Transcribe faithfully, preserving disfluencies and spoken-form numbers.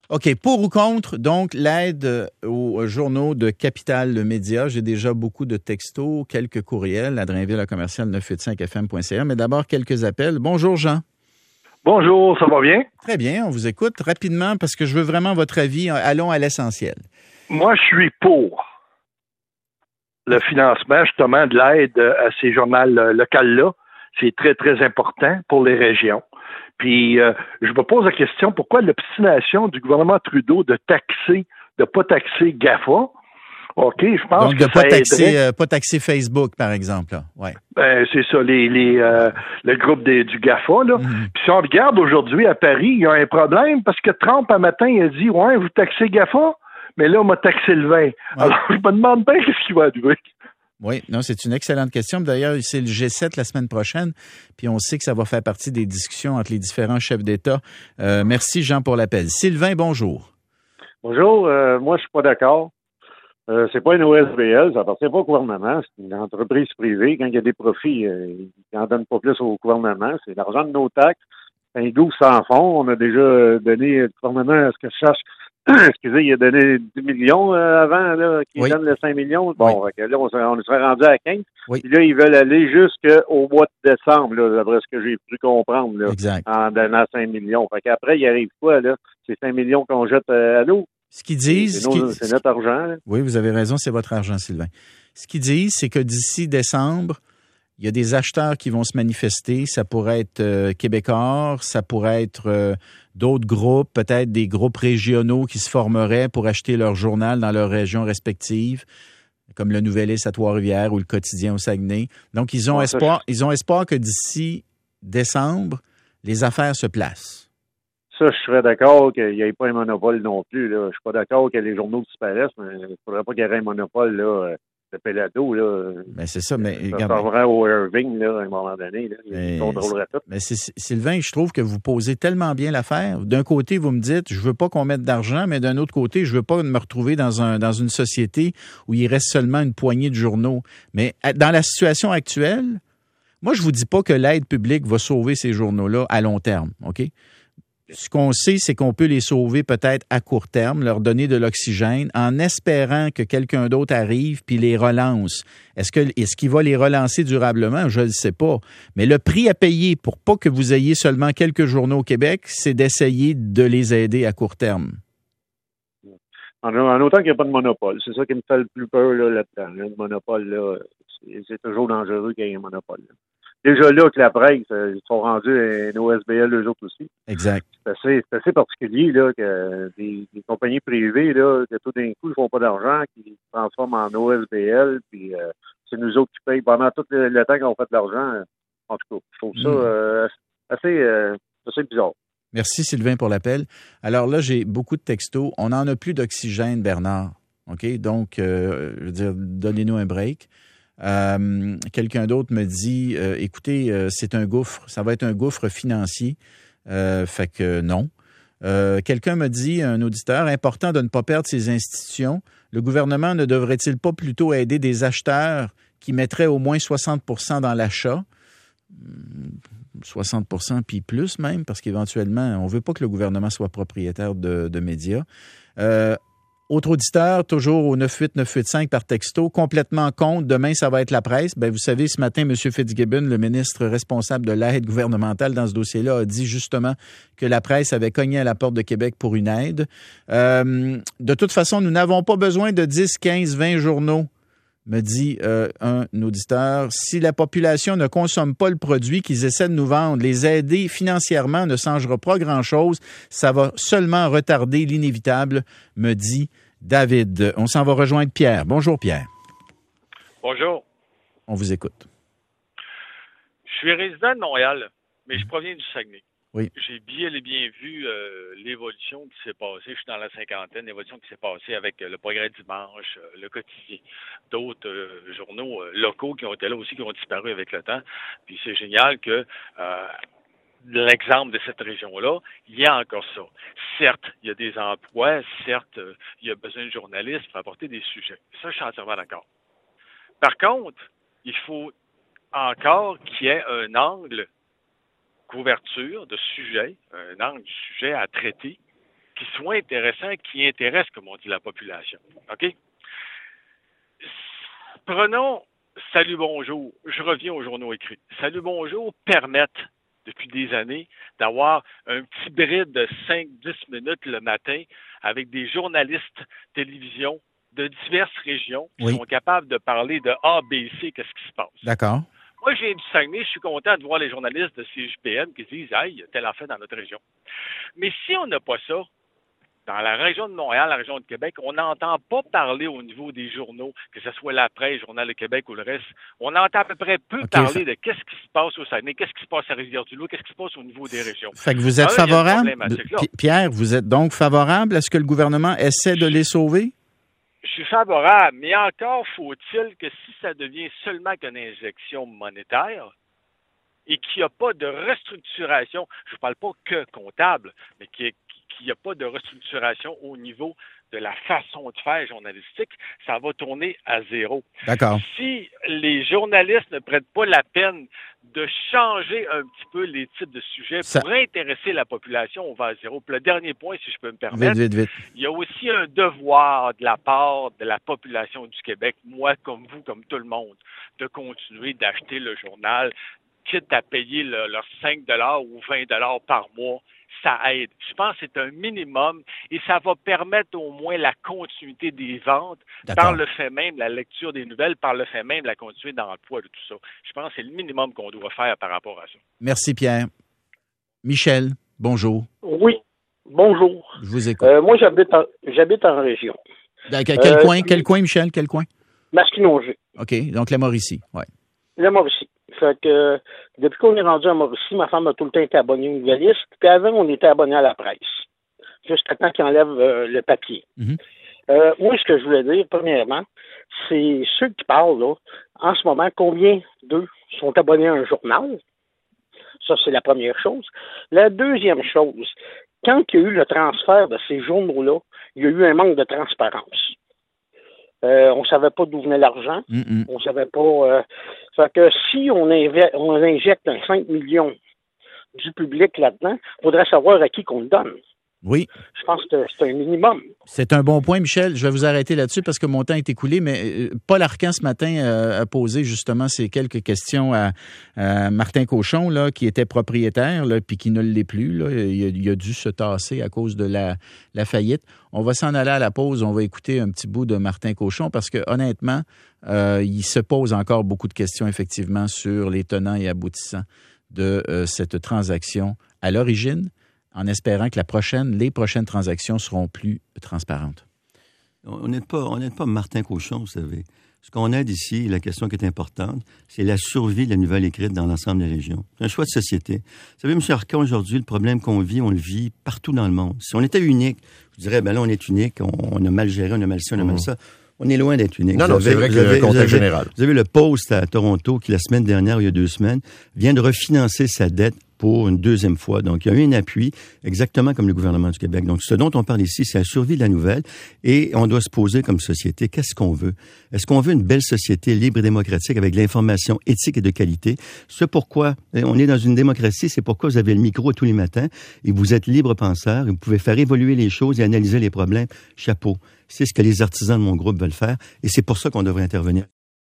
OK. Pour ou contre, donc, l'aide aux journaux de Capital Média. J'ai déjà beaucoup de textos, quelques courriels à drainville à commercial neuf cent quatre-vingt-cinq F M point C A. Mais d'abord, quelques appels. Bonjour, Jean. Bonjour, ça va bien? Très bien, on vous écoute rapidement parce que je veux vraiment votre avis. Allons à l'essentiel. Moi, je suis pour le financement, justement, de l'aide à ces journaux locaux-là. C'est très, très important pour les régions. Puis, euh, je me pose la question, pourquoi l'obstination du gouvernement Trudeau de taxer, de ne pas taxer GAFA? OK, je pense Donc, que de ne pas, ça taxer, euh, pas taxer Facebook, par exemple. Là. Ouais. Ben, c'est ça, les, les, euh, le groupe des, du GAFA. Là. Mm-hmm. Puis si on regarde aujourd'hui à Paris, il y a un problème parce que Trump, un matin, il a dit « Ouais, vous taxez GAFA, mais là, on m'a taxé le vin. Ouais. » Alors, je me demande bien qu'est-ce qui va arriver. Oui, non, c'est une excellente question. D'ailleurs, c'est le G sept la semaine prochaine, puis on sait que ça va faire partie des discussions entre les différents chefs d'État. Euh, merci, Jean, pour l'appel. Sylvain, bonjour. Bonjour, euh, moi, je suis pas d'accord. Euh, c'est pas une O S B L, ça appartient pas au gouvernement, c'est une entreprise privée. Quand il y a des profits, euh, ils n'en donnent pas plus au gouvernement. C'est l'argent de nos taxes. C'est un gouffre sans fond. On a déjà donné, le gouvernement, à ce que je cherche, excusez, il a donné dix millions euh, avant, là, qui oui. donne les cinq millions. Bon, oui. Là, on, on serait rendu à quinze. Oui. Puis là, ils veulent aller jusqu'au mois de décembre, là, d'après ce que j'ai pu comprendre, là, exact. en donnant cinq millions. Fait qu'après, il arrive quoi, là? C'est cinq millions qu'on jette euh, à l'eau. Ce qu'ils disent... C'est, nos, c'est notre argent. Là. Oui, vous avez raison, c'est votre argent, Sylvain. Ce qu'ils disent, c'est que d'ici décembre, il y a des acheteurs qui vont se manifester. Ça pourrait être euh, Québécois, ça pourrait être euh, d'autres groupes, peut-être des groupes régionaux qui se formeraient pour acheter leur journal dans leurs régions respectives, comme le Nouvelliste à Trois-Rivières ou le Quotidien au Saguenay. Donc, ils ont, ouais, espoir, je... ils ont espoir que d'ici décembre, les affaires se placent. Ça, je serais d'accord qu'il n'y ait pas un monopole non plus. Là. Je suis pas d'accord que les journaux disparaissent, mais il ne faudrait pas qu'il y ait un monopole là, de Pelado. Là. Ben c'est ça, mais... Ça ressemblera au Irving là, à un moment donné. Là. Il contrôlerait tout. Mais c'est, Sylvain, je trouve que vous posez tellement bien l'affaire. D'un côté, vous me dites, je veux pas qu'on mette d'argent, mais d'un autre côté, je veux pas me retrouver dans un dans une société où il reste seulement une poignée de journaux. Mais dans la situation actuelle, moi, je vous dis pas que l'aide publique va sauver ces journaux-là à long terme, OK? Ce qu'on sait, c'est qu'on peut les sauver peut-être à court terme, leur donner de l'oxygène, en espérant que quelqu'un d'autre arrive puis les relance. Est-ce que est-ce qu'il va les relancer durablement? Je ne le sais pas. Mais le prix à payer pour pas que vous ayez seulement quelques journaux au Québec, c'est d'essayer de les aider à court terme. En, en autant qu'il n'y a pas de monopole. C'est ça qui me fait le plus peur là, là-dedans. Le monopole, là, c'est, c'est toujours dangereux qu'il y ait un monopole. Là. Déjà là que la presse, ils sont rendus à une O S B L eux autres aussi. Exact. C'est assez, c'est assez particulier là, que des, des compagnies privées, là, que tout d'un coup, ils font pas d'argent, qui se transforment en O S B L, puis euh, c'est nous autres qui payent pendant tout le, le temps qu'on fait de l'argent. En tout cas, je trouve ça euh, assez, euh, assez bizarre. Merci Sylvain pour l'appel. Alors là, j'ai beaucoup de textos. On n'en a plus d'oxygène, Bernard. OK? Donc, euh, je veux dire, donnez-nous un break. Euh, quelqu'un d'autre me dit, euh, écoutez, euh, c'est un gouffre, ça va être un gouffre financier, euh, fait que non. Euh, quelqu'un me dit, un auditeur, important de ne pas perdre ces institutions. Le gouvernement ne devrait-il pas plutôt aider des acheteurs qui mettraient au moins soixante pour cent dans l'achat? soixante pour cent puis plus même, parce qu'éventuellement, on ne veut pas que le gouvernement soit propriétaire de, de médias. Euh, Autre auditeur, toujours au neuf huit neuf huit cinq par texto, complètement contre. Demain, ça va être la presse. Ben, vous savez, ce matin, M. Fitzgibbon, le ministre responsable de l'aide gouvernementale dans ce dossier-là, a dit justement que la presse avait cogné à la porte de Québec pour une aide. Euh, de toute façon, nous n'avons pas besoin de dix, quinze, vingt journaux, me dit euh, un auditeur. Si la population ne consomme pas le produit qu'ils essaient de nous vendre, les aider financièrement ne changera pas grand-chose. Ça va seulement retarder l'inévitable, me dit David. On s'en va rejoindre Pierre. Bonjour, Pierre. Bonjour. On vous écoute. Je suis résident de Montréal, mais je proviens du Saguenay. Oui. J'ai bien et bien vu euh, l'évolution qui s'est passée. Je suis dans la cinquantaine, l'évolution qui s'est passée avec euh, le Progrès Dimanche, euh, le Quotidien, d'autres euh, journaux euh, locaux qui ont été là aussi, qui ont disparu avec le temps. Puis c'est génial que euh, l'exemple de cette région-là, il y a encore ça. Certes, il y a des emplois, certes, euh, il y a besoin de journalistes pour apporter des sujets. Ça, je suis entièrement d'accord. Par contre, il faut encore qu'il y ait un angle couverture de sujet, un angle du sujet à traiter qui soit intéressant, qui intéresse, comme on dit, la population. OK? Prenons Salut Bonjour. Je reviens aux journaux écrits. Salut Bonjour permettent, depuis des années, d'avoir un petit bride de cinq à dix minutes le matin avec des journalistes télévision de diverses régions qui oui. sont capables de parler de A, B, C, qu'est-ce qui se passe. D'accord. Moi, je viens du Saguenay, je suis content de voir les journalistes de C J P N qui disent « Hey, il y a telle affaire dans notre région ». Mais si on n'a pas ça, dans la région de Montréal, la région de Québec, on n'entend pas parler au niveau des journaux, que ce soit la presse, Journal de Québec ou le reste. On entend à peu près peu okay, parler de qu'est-ce qui se passe au Saguenay, qu'est-ce qui se passe à Rivière-du-Loup, qu'est-ce qui se passe au niveau des régions. Fait que vous êtes ah, favorable, Pierre, vous êtes donc favorable à ce que le gouvernement essaie de les sauver? Je suis favorable, mais encore faut-il que si ça devient seulement qu'une injection monétaire et qu'il n'y a pas de restructuration, je ne parle pas que comptable, mais qu'il n'y a pas de restructuration au niveau de la façon de faire journalistique, ça va tourner à zéro. D'accord. Si les journalistes ne prennent pas la peine de changer un petit peu les types de sujets ça... pour intéresser la population, on va à zéro. Puis le dernier point, si je peux me permettre, vite, vite, vite. il y a aussi un devoir de la part de la population du Québec, moi comme vous, comme tout le monde, de continuer d'acheter le journal, quitte à payer le, leurs cinq dollars ou vingt dollars par mois. Ça aide. Je pense que c'est un minimum et ça va permettre au moins la continuité des ventes D'accord. par le fait même, la lecture des nouvelles, par le fait même, la continuité d'emploi de tout ça. Je pense que c'est le minimum qu'on doit faire par rapport à ça. Merci Pierre. Michel, bonjour. Oui, bonjour. Je vous écoute. Euh, moi, j'habite en, j'habite en région. Dans quel euh, coin, quel coin, Michel, quel coin? Masquinongé. OK, donc la Mauricie, oui. La Mauricie. Fait que depuis qu'on est rendu à Mauricie, ma femme a tout le temps été abonnée aux nouvellistes. Puis avant, on était abonné à la presse. Jusqu'à temps qu'ils enlèvent euh, le papier. Mm-hmm. Euh, moi, ce que je voulais dire, premièrement, c'est ceux qui parlent, là, en ce moment, combien d'eux sont abonnés à un journal? Ça, c'est la première chose. La deuxième chose, quand il y a eu le transfert de ces journaux-là, il y a eu un manque de transparence. Euh, on savait pas d'où venait l'argent. Mm-mm. On savait pas... Euh, fait que si on, inve- on injecte un cinq millions du public là-dedans, il faudrait savoir à qui qu'on le donne. Oui. Je pense que c'est un minimum. C'est un bon point, Michel. Je vais vous arrêter là-dessus parce que mon temps est écoulé, mais Paul Arcan, ce matin, euh, a posé justement ces quelques questions à, à Martin Cochon, là, qui était propriétaire, là, puis qui ne l'est plus. Là. Il, a, il a dû se tasser à cause de la, la faillite. On va s'en aller à la pause. On va écouter un petit bout de Martin Cochon parce que, honnêtement, euh, il se pose encore beaucoup de questions, effectivement, sur les tenants et aboutissants de euh, cette transaction à l'origine, en espérant que la prochaine, les prochaines transactions seront plus transparentes. On n'aide pas, on n'aide pas Martin Cochon, vous savez. Ce qu'on aide ici, la question qui est importante, c'est la survie de la nouvelle écrite dans l'ensemble des régions. C'est un choix de société. Vous savez, M. Arcan, aujourd'hui, le problème qu'on vit, on le vit partout dans le monde. Si on était unique, je dirais, ben là, on est unique, on, on a mal géré, on a mal ci, on a mal ça. On est loin d'être unique. Non, non, c'est vrai que le contexte général. Vous avez le Post à Toronto qui, la semaine dernière, il y a deux semaines, vient de refinancer sa dette pour une deuxième fois. Donc, il y a eu un appui, exactement comme le gouvernement du Québec. Donc, ce dont on parle ici, c'est la survie de la nouvelle et on doit se poser comme société, qu'est-ce qu'on veut? Est-ce qu'on veut une belle société libre et démocratique avec de l'information éthique et de qualité? C'est pourquoi on est dans une démocratie, c'est pourquoi vous avez le micro tous les matins et vous êtes libre penseur et vous pouvez faire évoluer les choses et analyser les problèmes. Chapeau. C'est ce que les artisans de mon groupe veulent faire et c'est pour ça qu'on devrait intervenir.